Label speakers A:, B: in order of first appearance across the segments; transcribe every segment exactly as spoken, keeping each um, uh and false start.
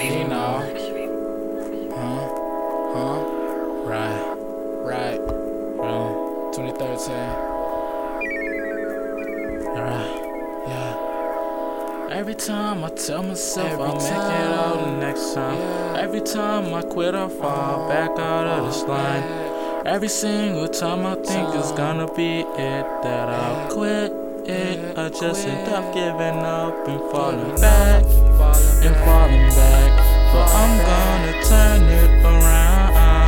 A: You know. Huh? Huh? Right. Right. Um, twenty thirteen. Alright. Yeah. Every time I tell myself
B: Every
A: I'll make
B: time.
A: it out the next time.
B: Yeah.
A: Every time I quit, I fall back out of this line. Every single time I think it's gonna be it that I'll quit it, I just end up giving up and falling back and falling back. But I'm gonna turn it around.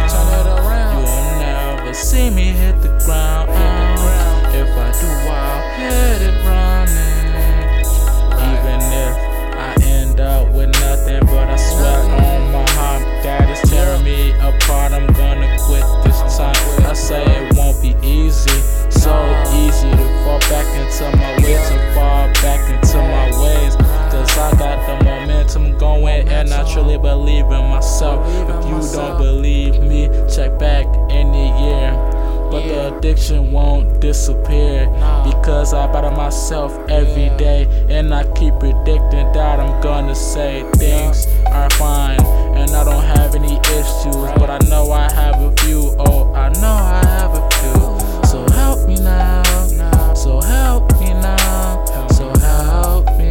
A: You'll never see me hit the ground. If I do, I'll hit it running. Even if I end up with nothing, but I swear on my heart that is tearing me apart. I'm gonna quit this time. I say it won't be easy, so easy to fall back into my ways and fall back into my ways. Cause I got the momentum going and I truly believe in myself. If you don't believe me, check back in the year. But the addiction won't disappear because I battle myself every day. And I keep predicting that I'm gonna say things are fine and I don't have any issues. But I know I have a few, oh I know I have a few. So help me now, so help me now, so help me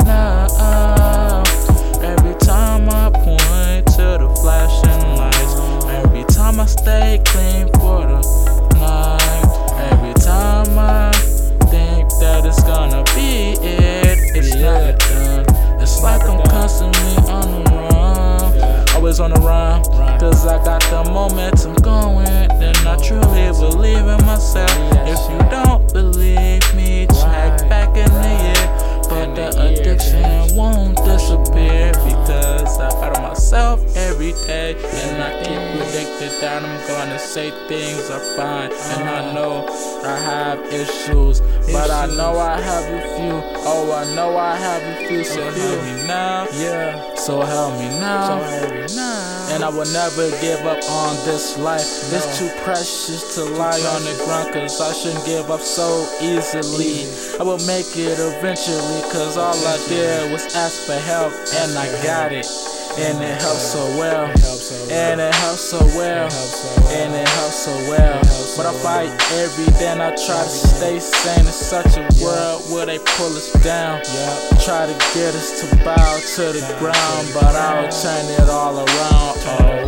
A: now. Every time I point to the flashing lights, every time I stay clean for the night, every time I think that it's gonna be it, it's not done. It's like I'm constantly on the run, always on the run, cause I got the momentum going, and I truly believe in myself. If you don't believe me, check back in the year. But the addiction won't disappear because I battle myself every day, and I keep predicting that I'm gonna say things are fine. And I know I have issues, but I know I have a few. Oh, I know I have a few. So help me now, yeah. So help me now, and I will never give up on this life. It's too precious to lie on the ground, cause I shouldn't give up so easily. I will make it eventually, cause all I did was ask for help, and I got it. And it helps so well, and it helps so well, and it helps so well. But I fight every day and I try to stay sane in such a world where they pull us down. Try to get us to bow to the ground, but I'll turn it all around.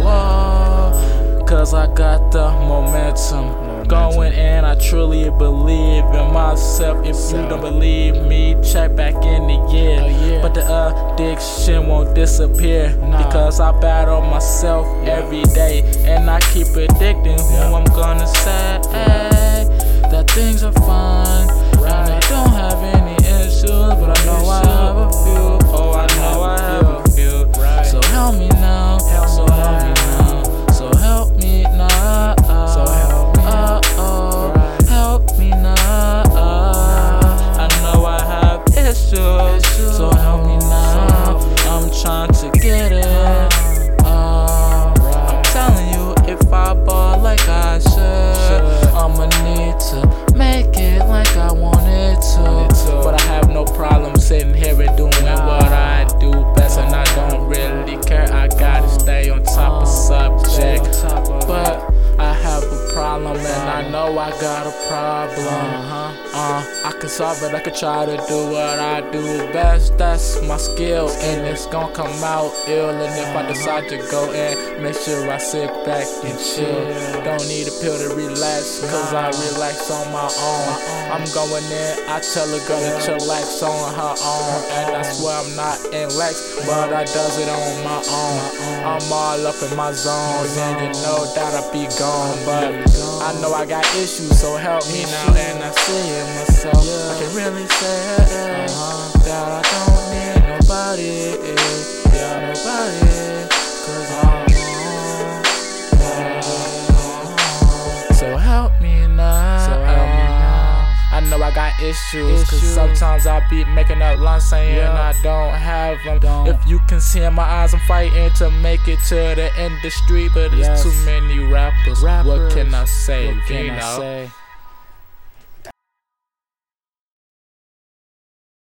A: Oh, cause I got the momentum going, and I truly believe in myself. If you don't believe me, check back in the year. But the addiction won't disappear because I battle myself every day, and I keep predicting who I'm gonna say that things are fine and I don't have any issues. But I know I have a few. Oh, I know I have a few. So help me now, so help me now, so help me now, so help me. Uh oh, help me now. I know I have issues, so help me now. I'm trying to get it. Uh, I'm telling you, if I ball like I should, I'ma need to make it like I wanted to. But I have no problem sitting here and doing what I do best, and I don't really care. I gotta stay on top of subject, but I have a problem, and I know I got a problem. Uh, I can solve it, I can try to do what I do best. That's my skill, and it's gonna come out ill. And if I decide to go in, make sure I sit back and chill. Don't need a pill to relax, cause I relax on my own. I'm going in, I tell a girl to chillax on her own, and that's why I'm not in Lex, but I does it on my own. I'm all up in my zone, and you know that I be gone. But I know I got issues, so help me now. And I see it myself, I can really say uh-huh, that I don't need nobody, yeah, nobody, cause I'm on. So help me now, so help me now. I know I got issues, cause sometimes I be making up lines saying I don't have them. If you can see in my eyes, I'm fighting to make it to the industry, but it's too many rappers. What can I say?
B: What can
A: you
B: I
A: know?
B: say?